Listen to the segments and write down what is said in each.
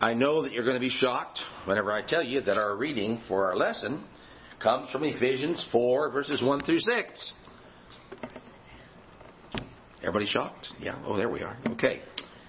I know that you're going to be shocked whenever I tell you that our reading for our lesson comes from Ephesians 4, verses 1 through 6. Everybody shocked? Yeah. Oh, there we are. Okay.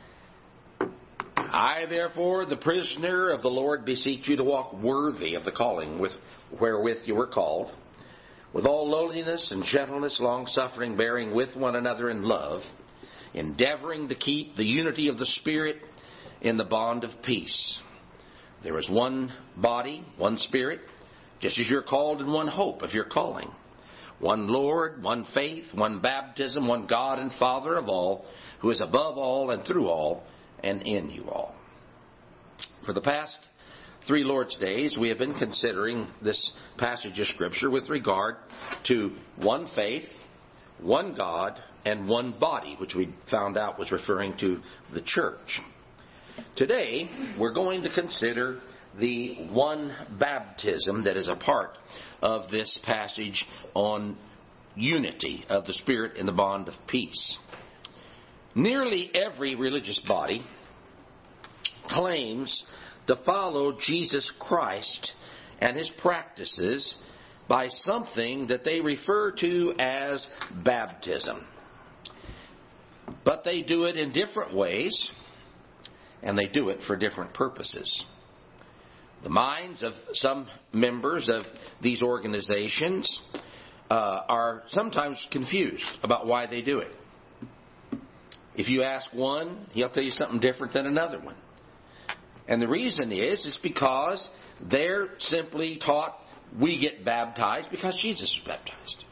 I, therefore, the prisoner of the Lord, beseech you to walk worthy of the calling wherewith you were called, with all lowliness and gentleness, long-suffering, bearing with one another in love, endeavoring to keep the unity of the Spirit in the bond of peace. There is one body, one Spirit, just as you're called in one hope of your calling. One Lord, one faith, one baptism, one God and Father of all, who is above all and through all and in you all. For the past 3 Lord's Days, we have been considering this passage of Scripture with regard to one faith, one God, and one body, which we found out was referring to the church. Today, we're going to consider the one baptism that is a part of this passage on unity of the Spirit in the bond of peace. Nearly every religious body claims to follow Jesus Christ and His practices by something that they refer to as baptism. But they do it in different ways, and they do it for different purposes. The minds of some members of these organizations are sometimes confused about why they do it. If you ask one, he'll tell you something different than another one. And the reason is because they're simply taught we get baptized because Jesus was baptized.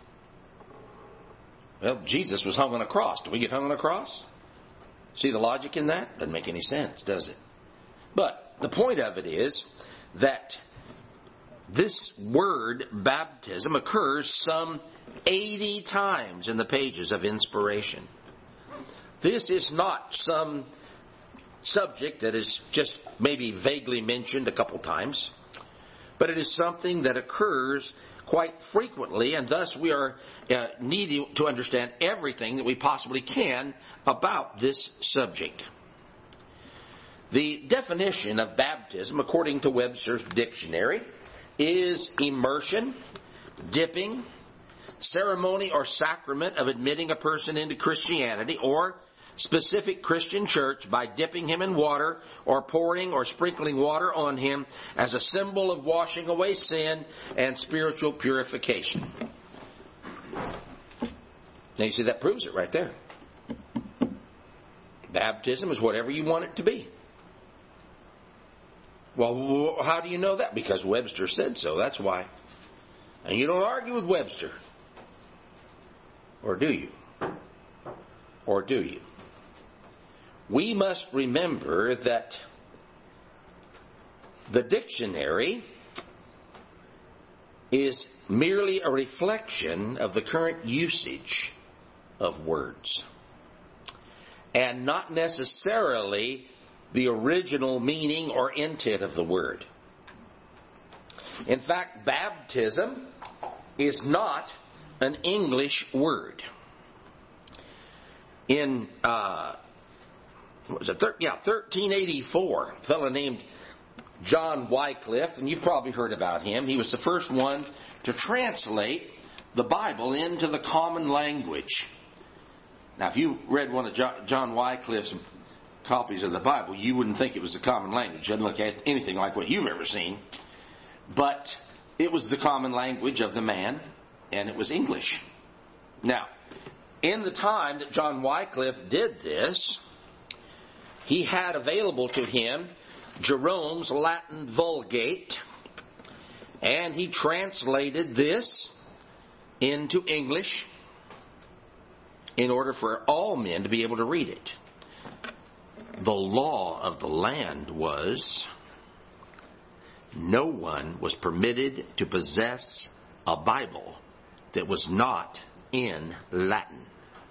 Well, Jesus was hung on a cross. Do we get hung on a cross? See the logic in that? Doesn't make any sense, does it? But the point of it is that this word baptism occurs some 80 times in the pages of Inspiration. This is not some subject that is just maybe vaguely mentioned a couple times, but it is something that occurs quite frequently, and thus we are needing to understand everything that we possibly can about this subject. The definition of baptism, according to Webster's dictionary, is immersion, dipping, ceremony or sacrament of admitting a person into Christianity or specific Christian church by dipping him in water or pouring or sprinkling water on him as a symbol of washing away sin and spiritual purification. Now you see, that proves it right there. Baptism is whatever you want it to be. Well, how do you know that? Because Webster said so, that's why. And you don't argue with Webster. Or do you? Or do you? We must remember that the dictionary is merely a reflection of the current usage of words, and not necessarily the original meaning or intent of the word. In fact, baptism is not an English word. In 1384, a fellow named John Wycliffe, and you've probably heard about him. He was the first one to translate the Bible into the common language. Now, if you read one of John Wycliffe's copies of the Bible, you wouldn't think it was the common language. It doesn't look at anything like what you've ever seen. But it was the common language of the man, and it was English. Now, in the time that John Wycliffe did this, he had available to him Jerome's Latin Vulgate, and he translated this into English in order for all men to be able to read it. The law of the land was no one was permitted to possess a Bible that was not in Latin.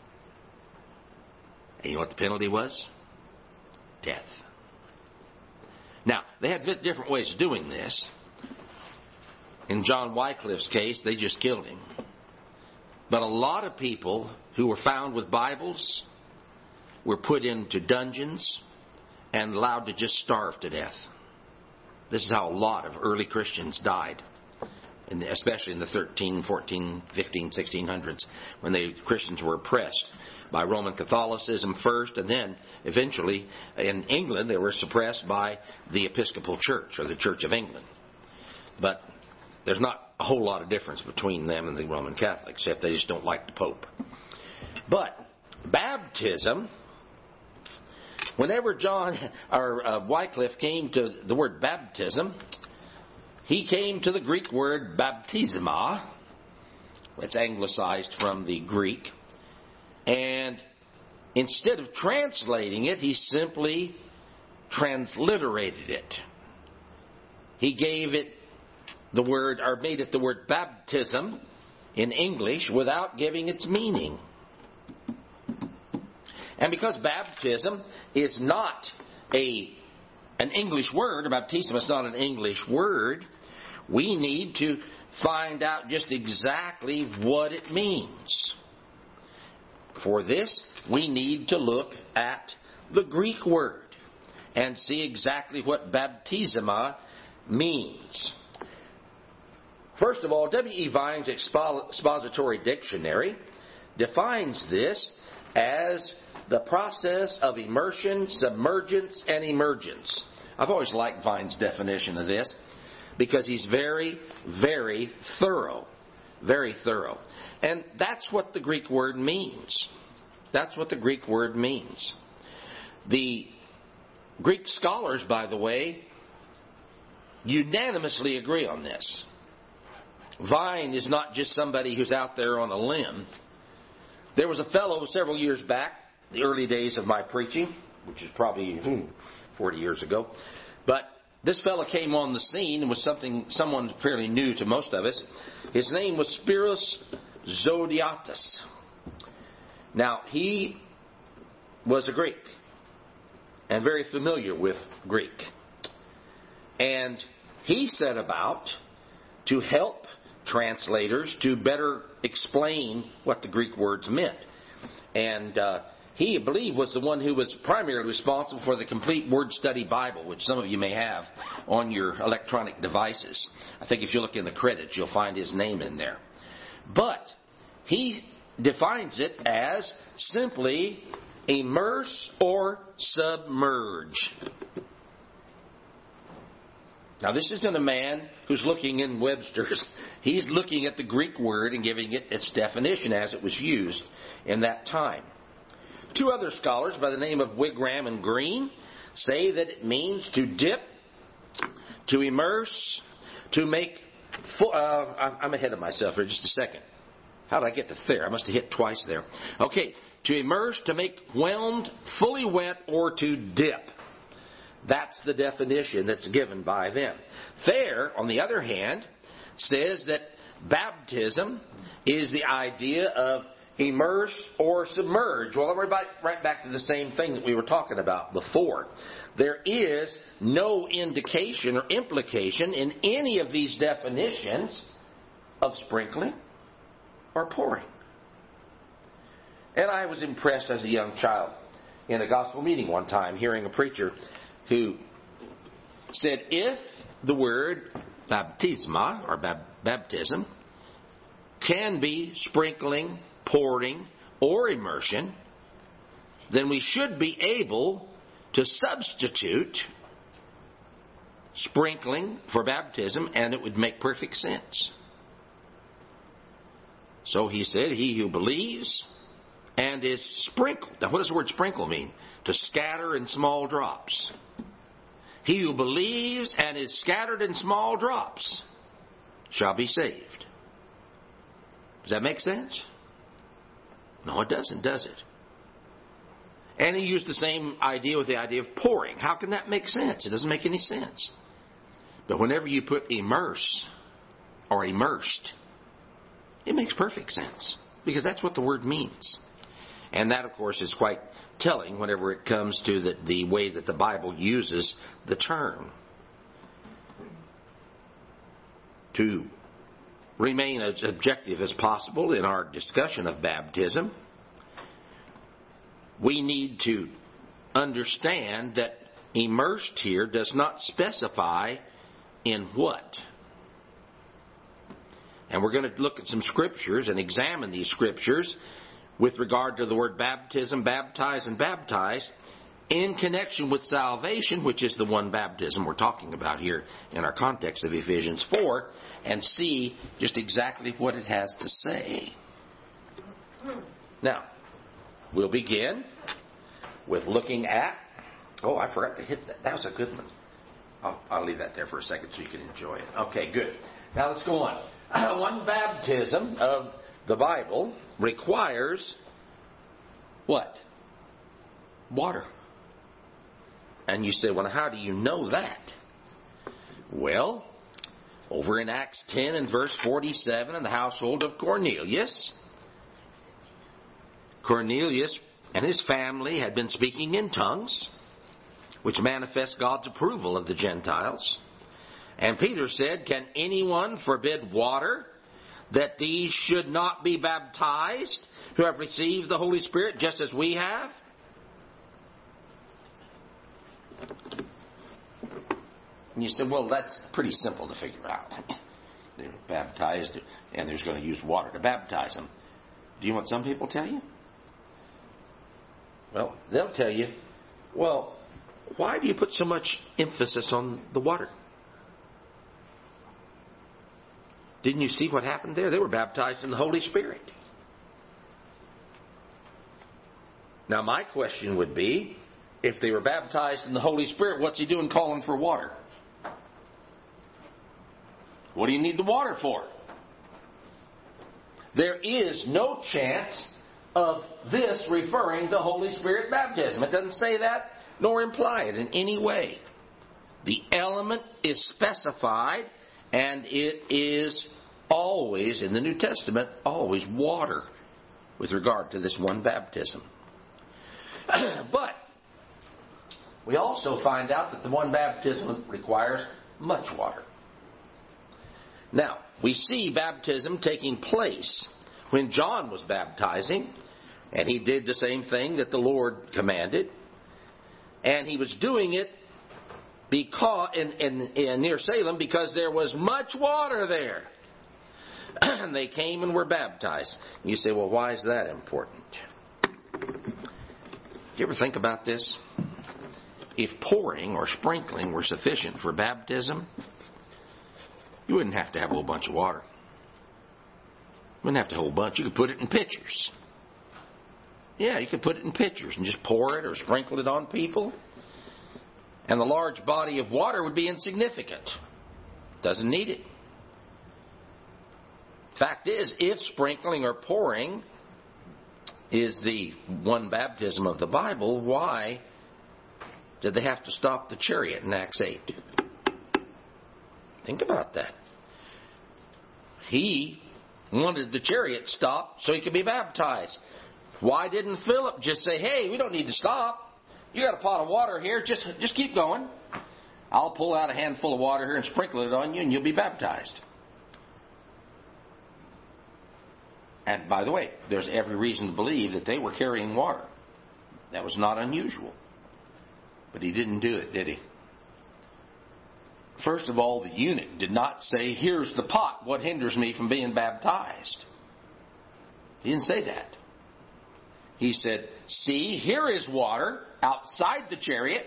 And you know what the penalty was? Death. Now, they had different ways of doing this. In John Wycliffe's case, they just killed him. But a lot of people who were found with Bibles were put into dungeons and allowed to just starve to death. This is how a lot of early Christians died, especially in the 13, 14, 15, 1600s, when the Christians were oppressed by Roman Catholicism first, and then eventually in England they were suppressed by the Episcopal Church, or the Church of England. But there's not a whole lot of difference between them and the Roman Catholics, except they just don't like the Pope. But baptism, whenever Wycliffe came to the word baptism, he came to the Greek word baptisma. It's anglicized from the Greek. And instead of translating it, he simply transliterated it. He gave it the word, or made it the word baptism in English without giving its meaning. And because baptism is not an English word, or baptism is not an English word, we need to find out just exactly what it means. For this, we need to look at the Greek word and see exactly what baptisma means. First of all, W.E. Vine's Expository Dictionary defines this as the process of immersion, submergence, and emergence. I've always liked Vine's definition of this because he's very, very thorough. Very thorough. And that's what the Greek word means. That's what the Greek word means. The Greek scholars, by the way, unanimously agree on this. Vine is not just somebody who's out there on a limb. There was a fellow several years back, the early days of my preaching, which is probably 40 years ago, but this fellow came on the scene and was someone fairly new to most of us. His name was Spiros Zodhiates. Now, he was a Greek and very familiar with Greek. And he set about to help translators to better explain what the Greek words meant. And he, I believe, was the one who was primarily responsible for the Complete Word Study Bible, which some of you may have on your electronic devices. I think if you look in the credits, you'll find his name in there. But he defines it as simply immerse or submerge. Now, this isn't a man who's looking in Webster's. He's looking at the Greek word and giving it its definition as it was used in that time. Two other scholars by the name of Wigram and Green say that it means to dip, to immerse, to make... I'm ahead of myself here just a second. How did I get to there? I must have hit twice there. Okay, to immerse, to make whelmed, fully wet, or to dip. That's the definition that's given by them. Thayer, on the other hand, says that baptism is the idea of immerse or submerge. Well, we're right back to the same thing that we were talking about before. There is no indication or implication in any of these definitions of sprinkling or pouring. And I was impressed as a young child in a gospel meeting one time, hearing a preacher who said, if the word baptisma, or baptism, can be sprinkling, pouring, or immersion, then we should be able to substitute sprinkling for baptism, and it would make perfect sense. So he said, he who believes and is sprinkled. Now, what does the word sprinkle mean? To scatter in small drops. He who believes and is scattered in small drops shall be saved. Does that make sense? No, it doesn't, does it? And he used the same idea with the idea of pouring. How can that make sense? It doesn't make any sense. But whenever you put immerse or immersed, it makes perfect sense, because that's what the word means. And that, of course, is quite telling whenever it comes to the way that the Bible uses the term. To remain as objective as possible in our discussion of baptism, we need to understand that immersed here does not specify in what. And we're going to look at some scriptures and examine these scriptures with regard to the word baptism, baptize, and baptize in connection with salvation, which is the one baptism we're talking about here in our context of Ephesians 4, and see just exactly what it has to say. Now, we'll begin with looking at... Oh, I forgot to hit that. That was a good one. I'll leave that there for a second so you can enjoy it. Okay, good. Now let's go on. One baptism of the Bible requires what? Water. And you say, well, how do you know that? Well, over in Acts 10 and verse 47, in the household of Cornelius, Cornelius and his family had been speaking in tongues, which manifests God's approval of the Gentiles. And Peter said, can anyone forbid water that these should not be baptized who have received the Holy Spirit just as we have? And you said, well, that's pretty simple to figure out. They're baptized and there's going to use water to baptize them. Do you know what some people tell you? Well, they'll tell you, well, why do you put so much emphasis on the water? Didn't you see what happened there? They were baptized in the Holy Spirit. Now, my question would be, if they were baptized in the Holy Spirit, what's he doing calling for water? What do you need the water for? There is no chance of this referring to Holy Spirit baptism. It doesn't say that, nor imply it in any way. The element is specified, and it is always, in the New Testament, always water with regard to this one baptism. But we also find out that the one baptism requires much water. Now, we see baptism taking place when John was baptizing, and he did the same thing that the Lord commanded. And he was doing it because in near Salem because there was much water there. And they came and were baptized. You say, well, why is that important? Do you ever think about this? If pouring or sprinkling were sufficient for baptism, you wouldn't have to have a whole bunch of water. You wouldn't have to have a whole bunch. You could put it in pitchers. Yeah, you could put it in pitchers and just pour it or sprinkle it on people. And the large body of water would be insignificant. Doesn't need it. Fact is, if sprinkling or pouring is the one baptism of the Bible, why did they have to stop the chariot in Acts 8? Think about that. He wanted the chariot stopped so he could be baptized. Why didn't Philip just say, hey, we don't need to stop. You got a pot of water here. Just keep going. I'll pull out a handful of water here and sprinkle it on you and you'll be baptized. And by the way, there's every reason to believe that they were carrying water. That was not unusual. But he didn't do it, did he? First of all, the eunuch did not say, here's the pot. What hinders me from being baptized? He didn't say that. He said, see, here is water outside the chariot.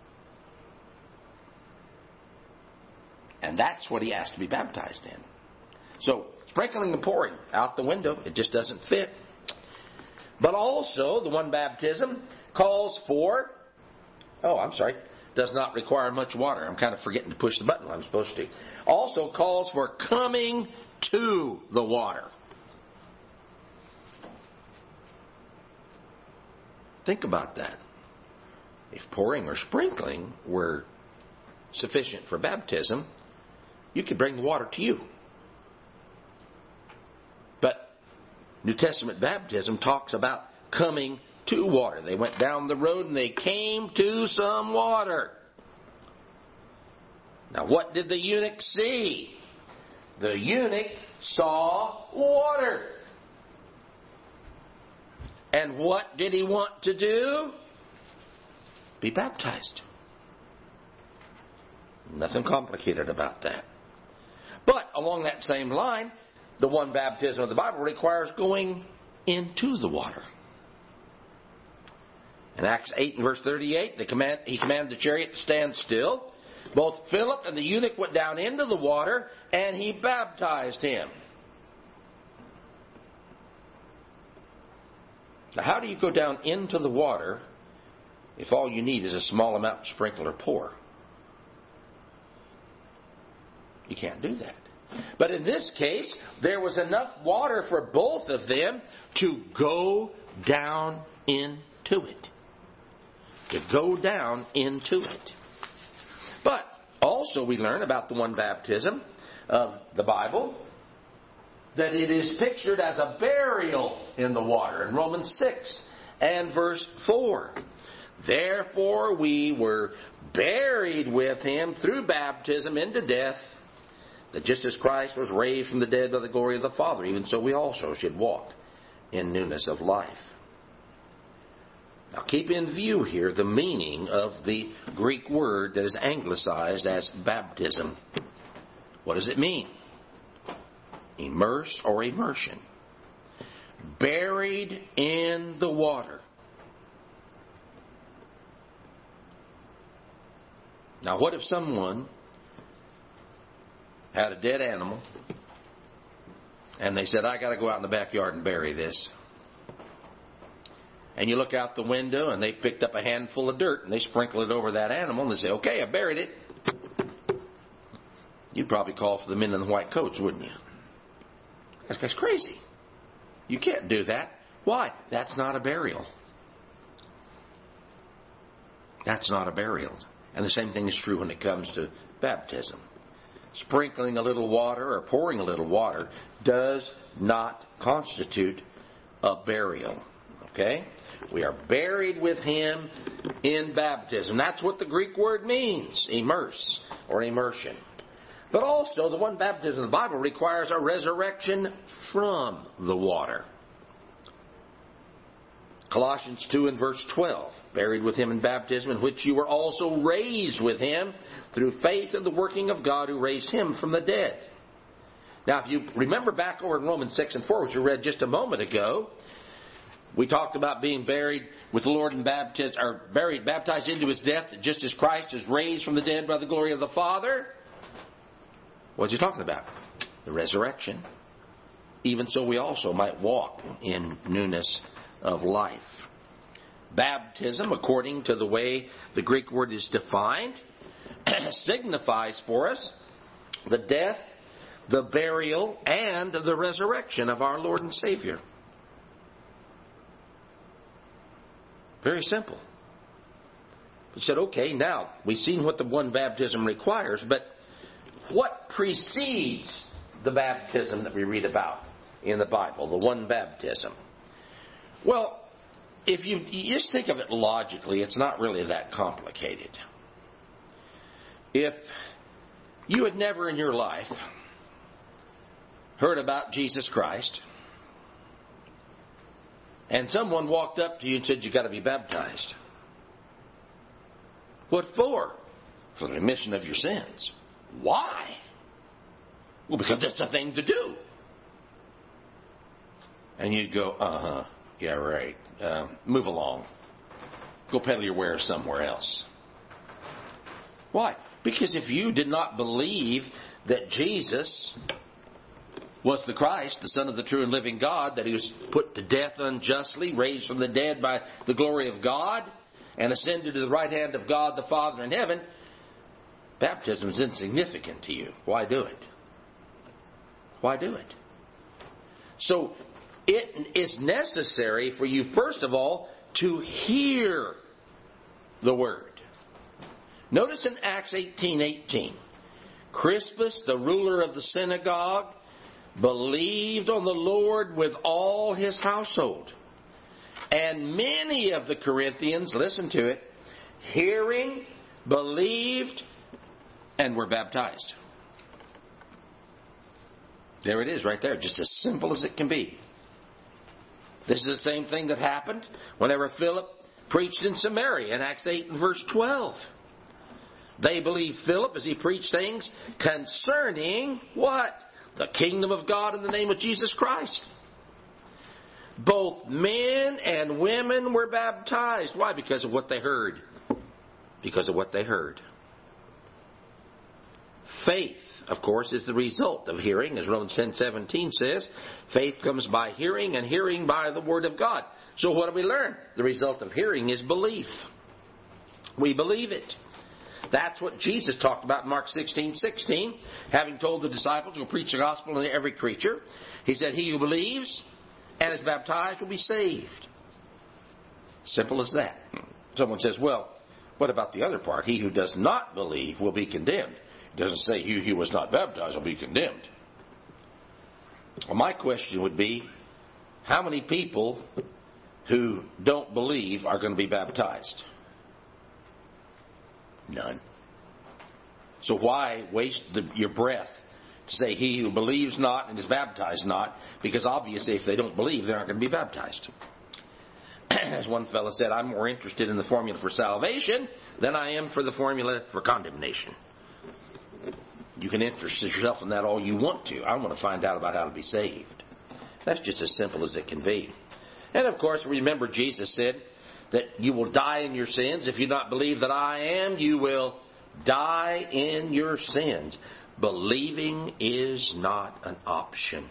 And that's what he asked to be baptized in. So, sprinkling and pouring out the window, it just doesn't fit. But also, the one baptism calls for, does not require much water. I'm kind of forgetting to push the button I'm supposed to. Also calls for coming to the water. Think about that. If pouring or sprinkling were sufficient for baptism, you could bring the water to you. But New Testament baptism talks about coming to water. They went down the road and they came to some water. Now, what did the eunuch see? The eunuch saw water. And what did he want to do? Be baptized. Nothing complicated about that. But along that same line, the one baptism of the Bible requires going into the water. In Acts 8 and verse 38, he commanded the chariot to stand still. Both Philip and the eunuch went down into the water, and he baptized him. Now, how do you go down into the water if all you need is a small amount to sprinkle or pour? You can't do that. But in this case, there was enough water for both of them to go down into it. To go down into it. But also we learn about the one baptism of the Bible that it is pictured as a burial in the water in Romans 6 and verse 4. Therefore we were buried with him through baptism into death, that just as Christ was raised from the dead by the glory of the Father, even so we also should walk in newness of life. Now keep in view here the meaning of the Greek word that is anglicized as baptism. What does it mean? Immerse or immersion. Buried in the water. Now what if someone had a dead animal and they said, I got to go out in the backyard and bury this? And you look out the window and they've picked up a handful of dirt and they sprinkle it over that animal and they say, okay, I buried it. You'd probably call for the men in the white coats, wouldn't you? That guy's crazy. You can't do that. Why? That's not a burial. That's not a burial. And the same thing is true when it comes to baptism. Sprinkling a little water or pouring a little water does not constitute a burial. Okay? We are buried with him in baptism. That's what the Greek word means, immerse or immersion. But also, the one baptism of the Bible requires a resurrection from the water. Colossians 2 and verse 12, buried with him in baptism, in which you were also raised with him through faith in the working of God who raised him from the dead. Now, if you remember back over in Romans 6 and 4, which we read just a moment ago, we talked about being buried with the Lord in baptism, or baptized into his death, just as Christ is raised from the dead by the glory of the Father. What's he talking about? The resurrection. Even so we also might walk in newness of life. Baptism, according to the way the Greek word is defined, signifies for us the death, the burial, and the resurrection of our Lord and Savior. Very simple. We said, okay, now we've seen what the one baptism requires, but what precedes the baptism that we read about in the Bible, the one baptism? Well, if you just think of it logically, it's not really that complicated. If you had never in your life heard about Jesus Christ, and someone walked up to you and said, you've got to be baptized. What for? For the remission of your sins. Why? Well, because that's the thing to do. And you'd go, yeah, right. Move along. Go peddle your wares somewhere else. Why? Because if you did not believe that Jesus was the Christ, the Son of the true and living God, that he was put to death unjustly, raised from the dead by the glory of God, and ascended to the right hand of God the Father in heaven, baptism is insignificant to you. Why do it? Why do it? So it is necessary for you, first of all, to hear the word. Notice in Acts 18:18, Crispus, the ruler of the synagogue, believed on the Lord with all his household. And many of the Corinthians, listen to it, hearing, believed, and were baptized. There it is right there, just as simple as it can be. This is the same thing that happened whenever Philip preached in Samaria in Acts 8 and verse 12. They believed Philip as he preached things concerning what? The kingdom of God in the name of Jesus Christ. Both men and women were baptized. Why? Because of what they heard. Because of what they heard. Faith, of course, is the result of hearing. As Romans 10:17 says, faith comes by hearing, and hearing by the Word of God. So what do we learn? The result of hearing is belief. We believe it. That's what Jesus talked about in Mark 16:16. Having told the disciples to preach the gospel to every creature, He said, he who believes and is baptized will be saved. Simple as that. Someone says, well, what about the other part? He who does not believe will be condemned. It doesn't say he who was not baptized will be condemned. Well, my question would be, how many people who don't believe are going to be baptized? None. So why waste your breath to say he who believes not and is baptized not? Because obviously if they don't believe, they aren't going to be baptized. As one fellow said, I'm more interested in the formula for salvation than I am for the formula for condemnation. You can interest yourself in that all you want to. I want to find out about how to be saved. That's just as simple as it can be. And of course, remember Jesus said that you will die in your sins. If you not believe that I am, you will die in your sins. Believing is not an option.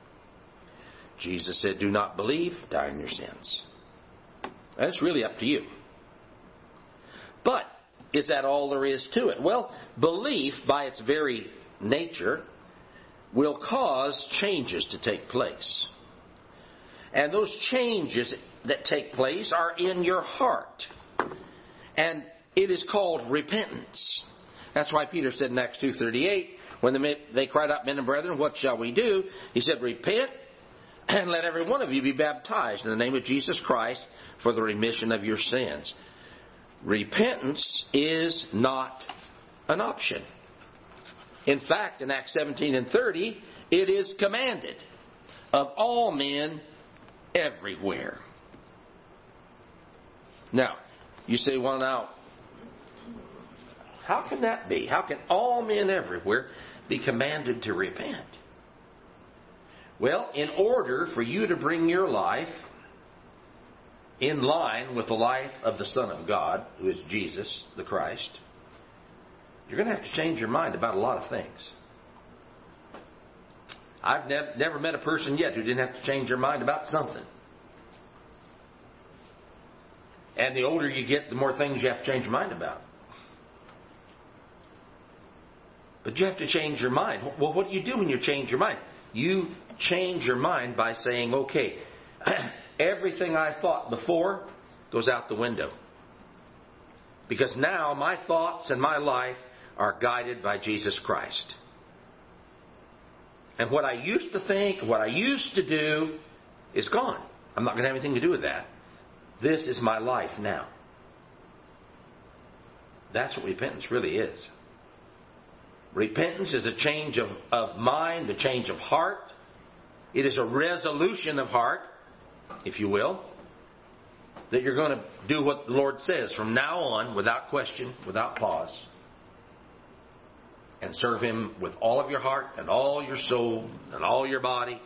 Jesus said, do not believe, die in your sins. And it's really up to you. But is that all there is to it? Well, belief, by its very nature, will cause changes to take place. And those changes that take place are in your heart. And it is called repentance. That's why Peter said in Acts 2:38, when they cried out, men and brethren, what shall we do? He said, repent and let every one of you be baptized in the name of Jesus Christ for the remission of your sins. Repentance is not an option. In fact, in Acts 17:30, it is commanded of all men everywhere. Now, you say, well, now, how can that be? How can all men everywhere be commanded to repent? Well, in order for you to bring your life in line with the life of the Son of God, who is Jesus the Christ, you're going to have to change your mind about a lot of things. I've never met a person yet who didn't have to change their mind about something. And the older you get, the more things you have to change your mind about. But you have to change your mind. Well, what do you do when you change your mind? You change your mind by saying, okay, everything I thought before goes out the window. Because now my thoughts and my life are guided by Jesus Christ. And what I used to think, what I used to do is gone. I'm not going to have anything to do with that. This is my life now. That's what repentance really is. Repentance is a change of mind, a change of heart. It is a resolution of heart, if you will, that you're going to do what the Lord says from now on, without question, without pause, and serve Him with all of your heart and all your soul and all your body.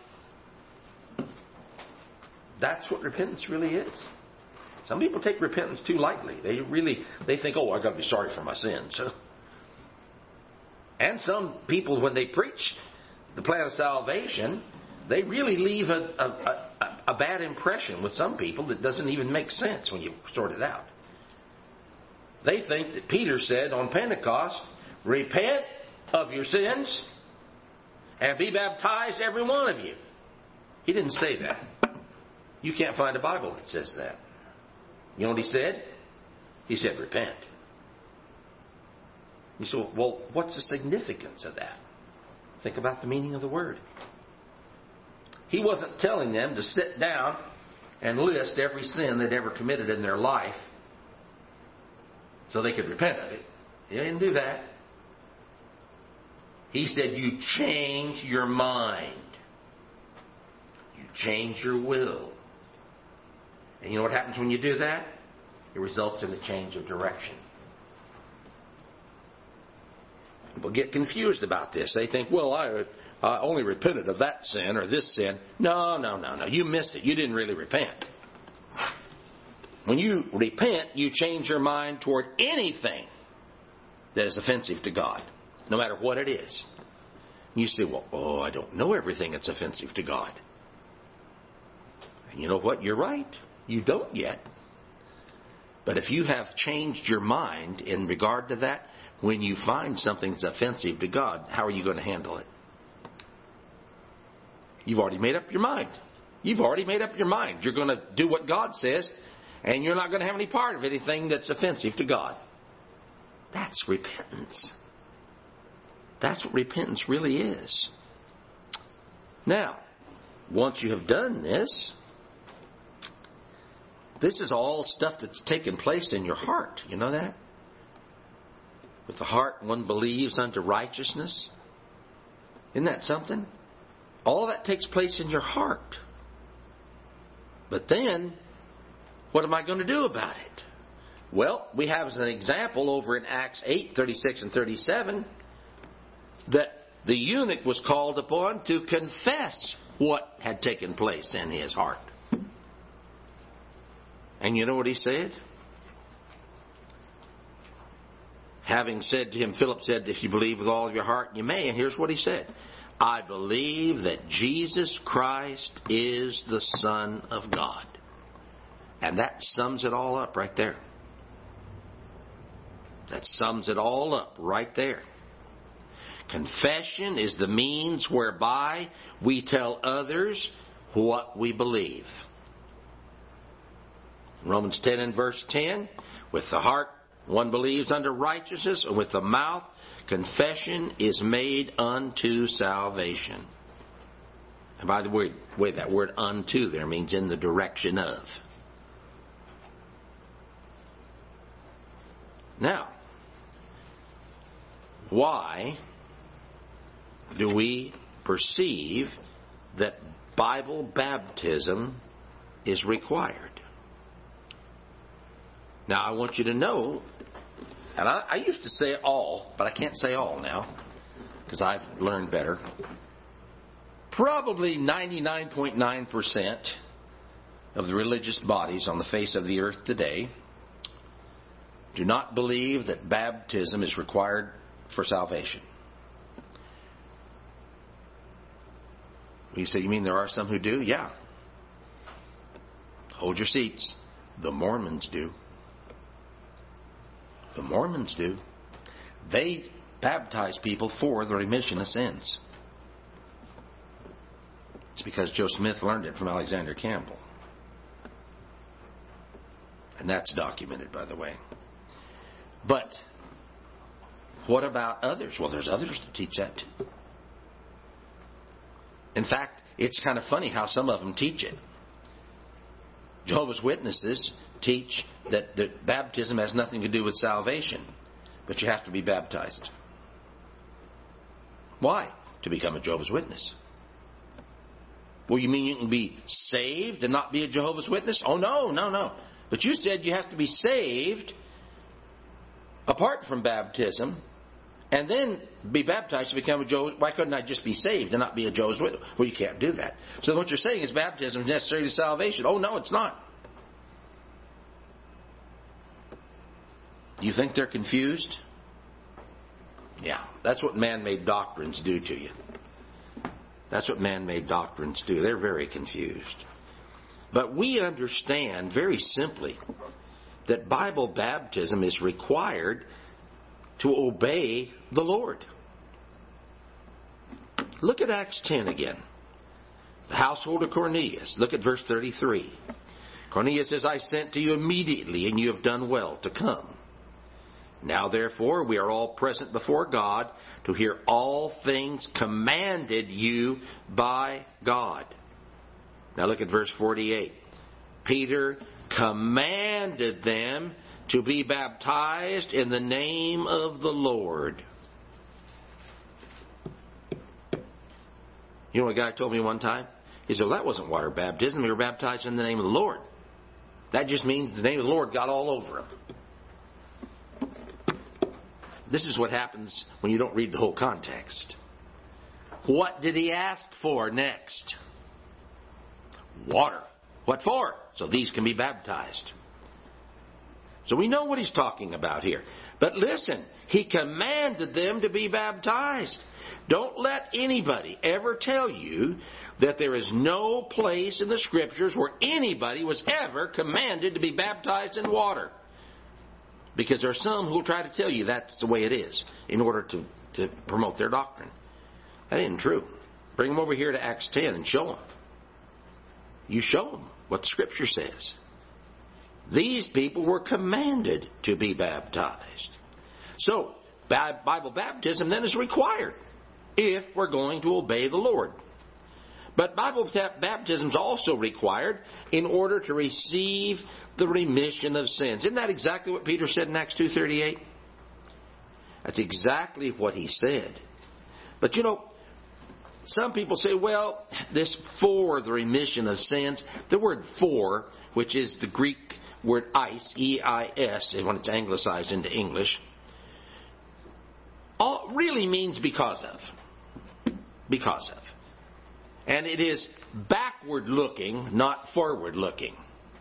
That's what repentance really is. Some people take repentance too lightly. They think, oh, I've got to be sorry for my sins. And some people, when they preach the plan of salvation, they really leave a bad impression with some people that doesn't even make sense when you sort it out. They think that Peter said on Pentecost, repent of your sins and be baptized, every one of you. He didn't say that. You can't find a Bible that says that. You know what he said? He said, repent. You say, well, what's the significance of that? Think about the meaning of the word. He wasn't telling them to sit down and list every sin they'd ever committed in their life so they could repent of it. He didn't do that. He said, you change your mind. You change your will. And you know what happens when you do that? It results in a change of direction. people get confused about this. They think, well, I only repented of that sin or this sin. No. You missed it. You didn't really repent. When you repent, you change your mind toward anything that is offensive to God, no matter what it is. You say, well, I don't know everything that's offensive to God. And you know what? You're right. You don't yet. But if you have changed your mind in regard to that, when you find something that's offensive to God, how are you going to handle it? You've already made up your mind. You've already made up your mind. You're going to do what God says, and you're not going to have any part of anything that's offensive to God. That's repentance. That's what repentance really is. Now, once you have done this, this is all stuff that's taken place in your heart. You know that? With the heart one believes unto righteousness. Isn't that something? All of that takes place in your heart. But then, what am I going to do about it? Well, we have as an example over in Acts 8, 36 and 37, that the eunuch was called upon to confess what had taken place in his heart. And you know what he said? Having said to him, Philip said, if you believe with all of your heart, you may. And here's what he said. I believe that Jesus Christ is the Son of God. And that sums it all up right there. That sums it all up right there. Confession is the means whereby we tell others what we believe. Romans 10 and verse 10, with the heart one believes unto righteousness, and with the mouth confession is made unto salvation. And by the way, that word unto there means in the direction of. Now, why do we perceive that Bible baptism is required? Now, I want you to know, and I used to say all, but I can't say all now, because I've learned better. Probably 99.9% of the religious bodies on the face of the earth today do not believe that baptism is required for salvation. You say, you mean there are some who do? Yeah. Hold your seats. The Mormons do. The Mormons do. They baptize people for the remission of sins. It's because Joe Smith learned it from Alexander Campbell. And that's documented, by the way. But what about others? Well, there's others that teach that too. In fact, it's kind of funny how some of them teach it. Jehovah's Witnesses teach that baptism has nothing to do with salvation, but you have to be baptized. Why? To become a Jehovah's Witness. Well, you mean you can be saved and not be a Jehovah's Witness? Oh, no. But you said you have to be saved apart from baptism and then be baptized to become a Jehovah's. Why couldn't I just be saved and not be a Jehovah's Witness? Well, you can't do that. So what you're saying is baptism is necessary to salvation. Oh, no, it's not. You think they're confused? Yeah, that's what man-made doctrines do to you. That's what man-made doctrines do. They're very confused. But we understand very simply that Bible baptism is required to obey the Lord. Look at Acts 10 again. The household of Cornelius. Look at verse 33. Cornelius says, I sent to you immediately, and you have done well to come. Now, therefore, we are all present before God to hear all things commanded you by God. Now look at verse 48. Peter commanded them to be baptized in the name of the Lord. You know what a guy told me one time? He said, well, that wasn't water baptism. We were baptized in the name of the Lord. That just means the name of the Lord got all over him. this is what happens when you don't read the whole context. What did he ask for next? Water. What for? So these can be baptized. So we know what he's talking about here. But listen, he commanded them to be baptized. Don't let anybody ever tell you that there is no place in the Scriptures where anybody was ever commanded to be baptized in water. Because there are some who will try to tell you that's the way it is in order to promote their doctrine. That isn't true. Bring them over here to Acts 10 and show them. You show them what the Scripture says. These people were commanded to be baptized. So, Bible baptism then is required if we're going to obey the Lord. But Bible baptism is also required in order to receive the remission of sins. Isn't that exactly what Peter said in Acts 2:38? That's exactly what he said. But you know, some people say, well, this for the remission of sins, the word for, which is the Greek word eis, E-I-S, when it's anglicized into English, really means because of. Because of. And it is backward looking, not forward looking.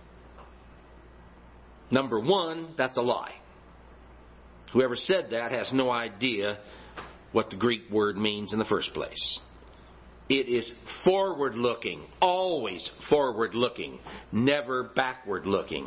Number one, that's a lie. Whoever said that has no idea what the Greek word means in the first place. It is forward looking, always forward looking, never backward looking.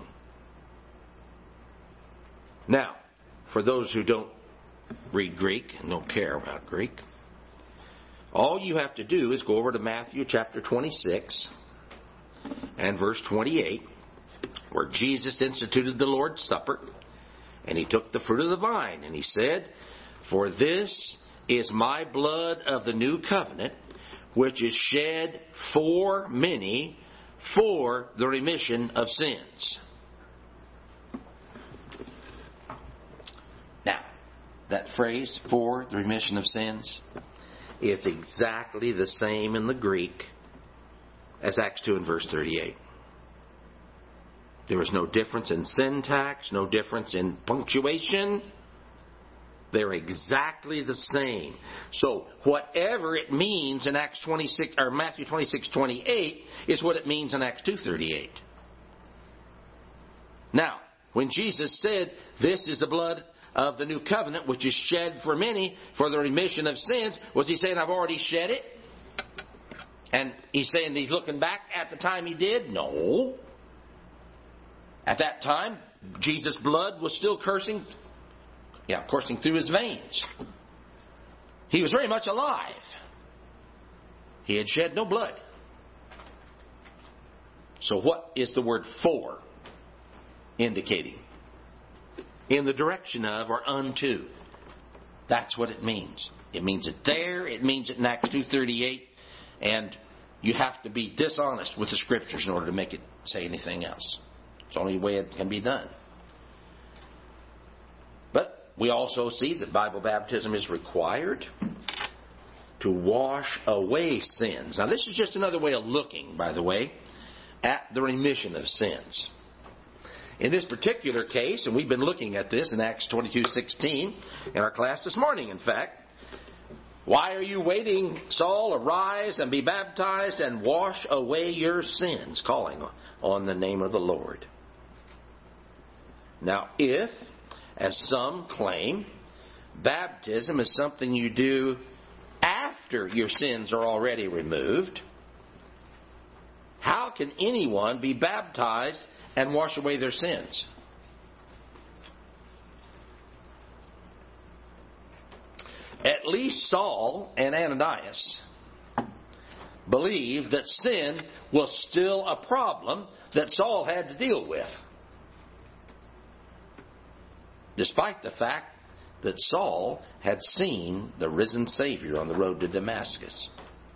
Now, for those who don't read Greek and don't care about Greek, all you have to do is go over to Matthew chapter 26 and verse 28, where Jesus instituted the Lord's Supper, and he took the fruit of the vine, and he said, "For this is my blood of the new covenant, which is shed for many for the remission of sins." Now, that phrase, for the remission of sins, it's exactly the same in the Greek as Acts 2 and verse 38. There was no difference in syntax, no difference in punctuation. They're exactly the same. So whatever it means in Acts 26 or Matthew 26:28 is what it means in Acts 2:38. Now, when Jesus said, "This is the blood of the new covenant, which is shed for many for the remission of sins," was he saying, "I've already shed it"? And he's saying he's looking back at the time he did? No. At that time, Jesus' blood was still coursing through his veins. He was very much alive. He had shed no blood. So what is the word for indicating? In the direction of or unto. That's what it means. It means it there. It means it in Acts 2:38. And you have to be dishonest with the Scriptures in order to make it say anything else. It's the only way it can be done. But we also see that Bible baptism is required to wash away sins. Now this is just another way of looking, by the way, at the remission of sins. In this particular case, and we've been looking at this in Acts 22:16 in our class this morning, in fact. "Why are you waiting, Saul? Arise and be baptized and wash away your sins," calling on the name of the Lord. Now, if, as some claim, baptism is something you do after your sins are already removed, how can anyone be baptized and wash away their sins? At least Saul and Ananias believed that sin was still a problem that Saul had to deal with, despite the fact that Saul had seen the risen Savior on the road to Damascus.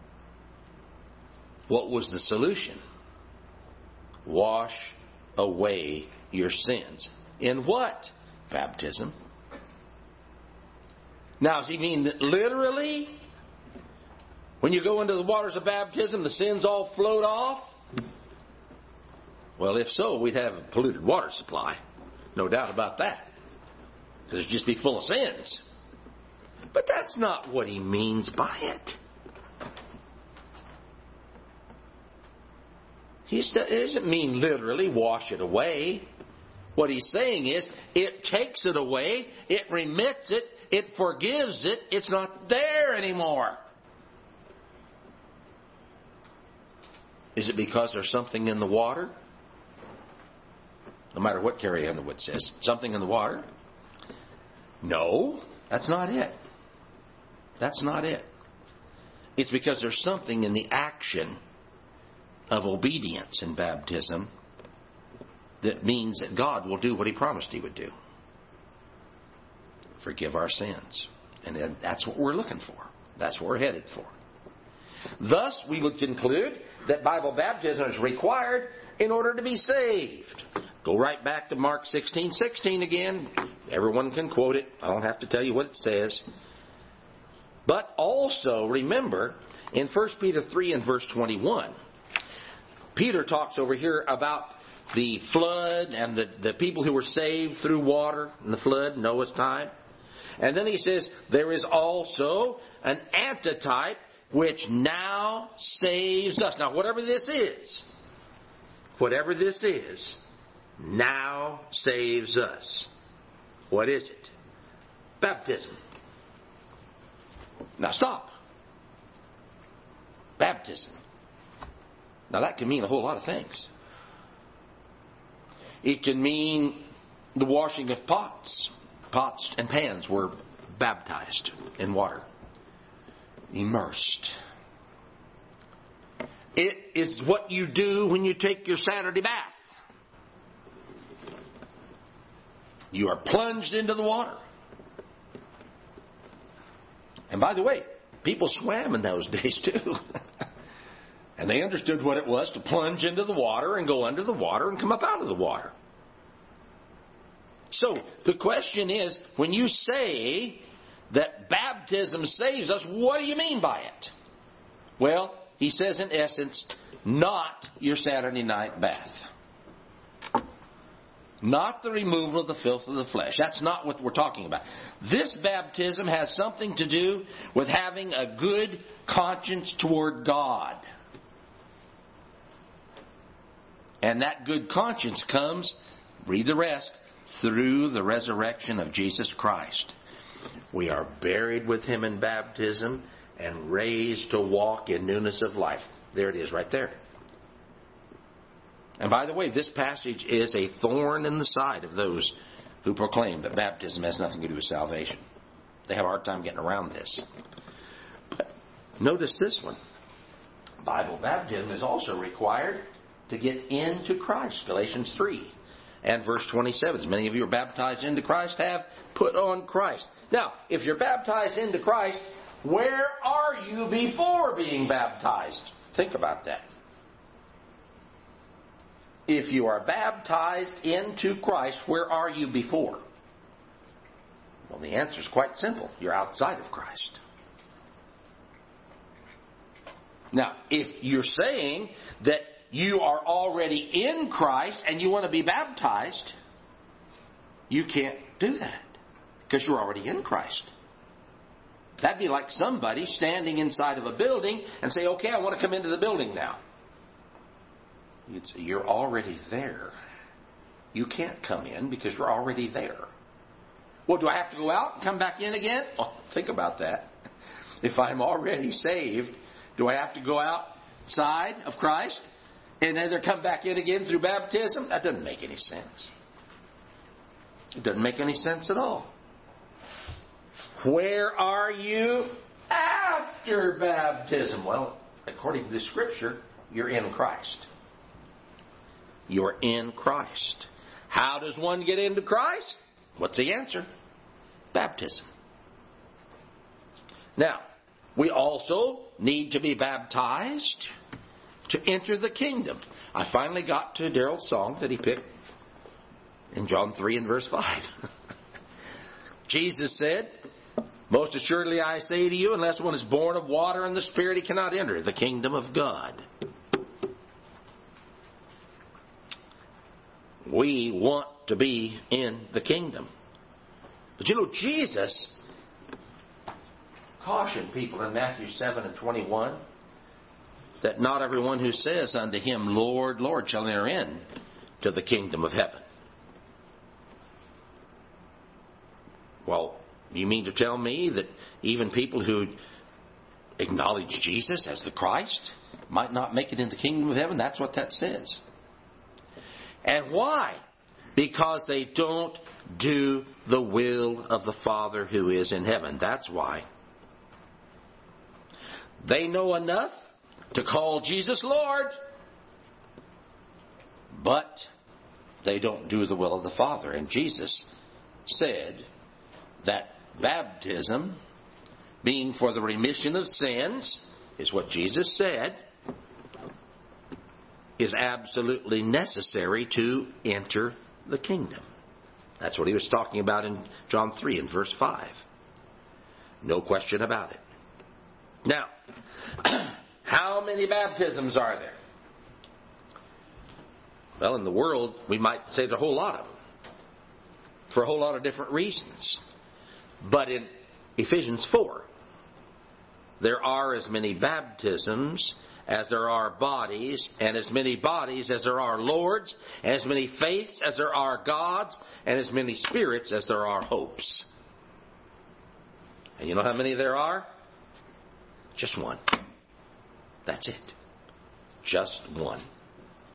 What was the solution? Wash away your sins. In what? Baptism. Now, does he mean that literally, when you go into the waters of baptism, the sins all float off? Well, if so, we'd have a polluted water supply. No doubt about that. Because it'd just be full of sins. But that's not what he means by it. He doesn't mean literally wash it away. What he's saying is, it takes it away, it remits it, it forgives it, it's not there anymore. Is it because there's something in the water? No matter what Carrie Underwood says, something in the water? No, that's not it. That's not it. It's because there's something in the action of obedience in baptism that means that God will do what He promised He would do. Forgive our sins. And that's what we're looking for. That's what we're headed for. Thus, we would conclude that Bible baptism is required in order to be saved. Go right back to Mark 16:16 again. Everyone can quote it. I don't have to tell you what it says. But also remember, in 1 Peter 3 and verse 21, Peter talks over here about the flood and the people who were saved through water in the flood, Noah's time. And then he says, there is also an antitype which now saves us. Now, whatever this is, now saves us. What is it? Baptism. Now stop. Baptism. Now that can mean a whole lot of things. It can mean the washing of pots. Pots and pans were baptized in water. Immersed. It is what you do when you take your Saturday bath. You are plunged into the water. And by the way, people swam in those days too. And they understood what it was to plunge into the water and go under the water and come up out of the water. So the question is, when you say that baptism saves us, what do you mean by it? Well, he says in essence, not your Saturday night bath. Not the removal of the filth of the flesh. That's not what we're talking about. This baptism has something to do with having a good conscience toward God. And that good conscience comes, read the rest, through the resurrection of Jesus Christ. We are buried with Him in baptism and raised to walk in newness of life. There it is right there. And by the way, this passage is a thorn in the side of those who proclaim that baptism has nothing to do with salvation. They have a hard time getting around this. But notice this one. Bible baptism is also required to get into Christ. Galatians 3 and verse 27. As many of you are baptized into Christ, have put on Christ. Now, if you're baptized into Christ, where are you before being baptized? Think about that. If you are baptized into Christ, where are you before? Well, the answer is quite simple. You're outside of Christ. Now, if you're saying that you are already in Christ and you want to be baptized, you can't do that because you're already in Christ. That'd be like somebody standing inside of a building and say, okay, I want to come into the building now. You'd say, you're already there. You can't come in because you're already there. Well, do I have to go out and come back in again? Oh, think about that. If I'm already saved, do I have to go outside of Christ and either come back in again through baptism? That doesn't make any sense. It doesn't make any sense at all. Where are you after baptism? Well, according to the Scripture, you're in Christ. You're in Christ. How does one get into Christ? What's the answer? Baptism. Now, we also need to be baptized to enter the kingdom. I finally got to Daryl's song that he picked in John 3 and verse 5. Jesus said, most assuredly I say to you, unless one is born of water and the Spirit, he cannot enter the kingdom of God. We want to be in the kingdom. But you know, Jesus cautioned people in Matthew 7:21 that not everyone who says unto him, Lord, Lord, shall enter in to the kingdom of heaven. Well, you mean to tell me that even people who acknowledge Jesus as the Christ might not make it into the kingdom of heaven? That's what that says. And why? Because they don't do the will of the Father who is in heaven. That's why. They know enough to call Jesus Lord, but they don't do the will of the Father. And Jesus said that baptism, being for the remission of sins, is what Jesus said, is absolutely necessary to enter the kingdom. That's what he was talking about in John 3 and verse 5. No question about it. Now, how many baptisms are there? Well, in the world, we might say there's a whole lot of them, for a whole lot of different reasons. But in Ephesians 4, there are as many baptisms as there are bodies, and as many bodies as there are lords, and as many faiths as there are gods, and as many spirits as there are hopes. And you know how many there are? Just one. That's it. Just one.